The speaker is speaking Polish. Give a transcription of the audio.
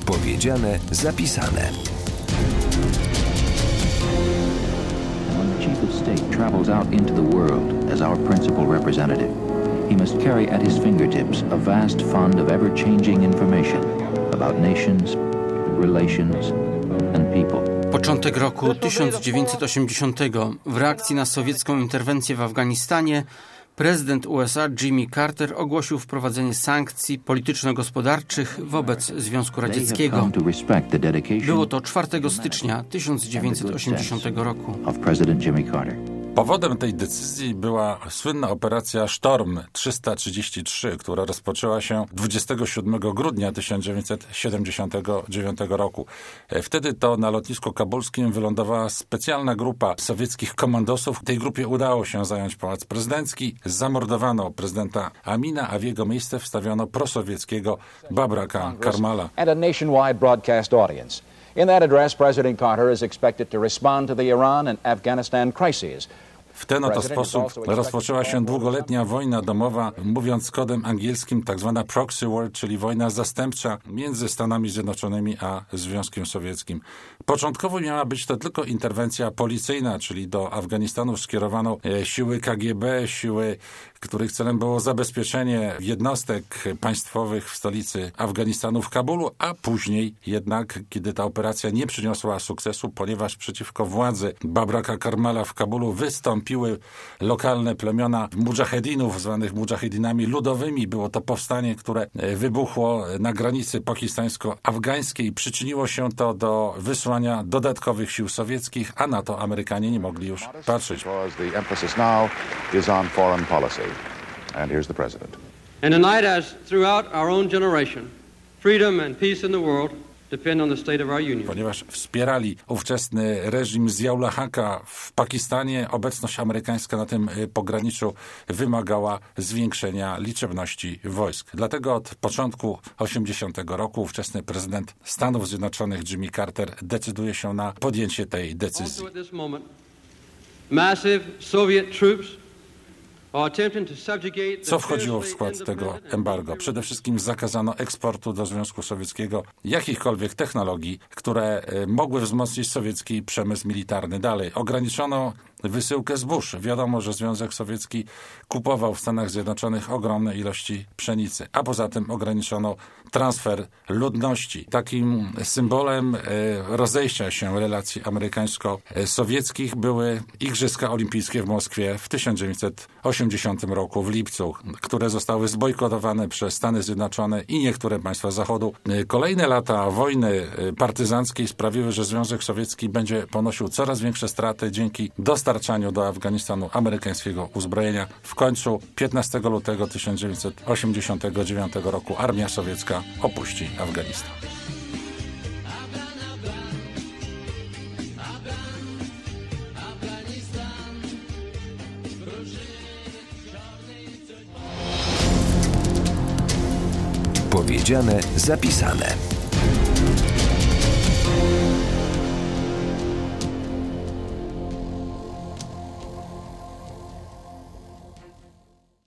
Powiedziane, zapisane. When the chief of state travels out into the world as our principal representative, he must carry at his fingertips a vast fund of ever-changing information about nations, relations and people. Początek roku 1980. W reakcji na sowiecką interwencję w Afganistanie prezydent USA Jimmy Carter ogłosił wprowadzenie sankcji polityczno-gospodarczych wobec Związku Radzieckiego. Było to 4 stycznia 1980 roku. Powodem tej decyzji była słynna operacja Sztorm 333, która rozpoczęła się 27 grudnia 1979 roku. Wtedy to na lotnisku kabulskim wylądowała specjalna grupa sowieckich komandosów. Tej grupie udało się zająć Pałac Prezydencki. Zamordowano prezydenta Amina, a w jego miejsce wstawiono prosowieckiego Babraka Karmala. And a nationwide broadcast audience. In that address, President Carter is expected to respond to the Iran and Afghanistan crises. W ten oto sposób rozpoczęła się długoletnia wojna domowa, mówiąc kodem angielskim tak zwana proxy war, czyli wojna zastępcza między Stanami Zjednoczonymi a Związkiem Sowieckim. Początkowo miała być to tylko interwencja policyjna, czyli do Afganistanu skierowano siły KGB, siły, których celem było zabezpieczenie jednostek państwowych w stolicy Afganistanu w Kabulu, a później jednak, kiedy ta operacja nie przyniosła sukcesu, ponieważ przeciwko władzy Babraka Karmala w Kabulu wystąpiły lokalne plemiona mudżahedinów, zwanych mudżahedinami ludowymi. Było to powstanie, które wybuchło na granicy pakistańsko-afgańskiej. Przyczyniło się to do wysłania dodatkowych sił sowieckich, a na to Amerykanie nie mogli już patrzeć. And tonight, as throughout our own generation, freedom and peace in the world depend on the state of our union. Ponieważ wspierali ówczesny reżim Ziaula Haka w Pakistanie, obecność amerykańska na tym pograniczu wymagała zwiększenia liczebności wojsk. Dlatego od początku 80 roku ówczesny prezydent Stanów Zjednoczonych Jimmy Carter decyduje się na podjęcie tej decyzji. Massive Soviet troops. Co wchodziło w skład tego embargo? Przede wszystkim zakazano eksportu do Związku Sowieckiego jakichkolwiek technologii, które mogły wzmocnić sowiecki przemysł militarny. Dalej ograniczono wysyłkę zbóż. Wiadomo, że Związek Sowiecki kupował w Stanach Zjednoczonych ogromne ilości pszenicy, a poza tym ograniczono transfer ludności. Takim symbolem rozejścia się relacji amerykańsko-sowieckich były Igrzyska Olimpijskie w Moskwie w 1980 roku w lipcu, które zostały zbojkotowane przez Stany Zjednoczone i niektóre państwa Zachodu. Kolejne lata wojny partyzanckiej sprawiły, że Związek Sowiecki będzie ponosił coraz większe straty dzięki dostarczaniu do Afganistanu amerykańskiego uzbrojenia. W końcu 15 lutego 1989 roku armia sowiecka opuści Afganistan. Powiedziane, zapisane.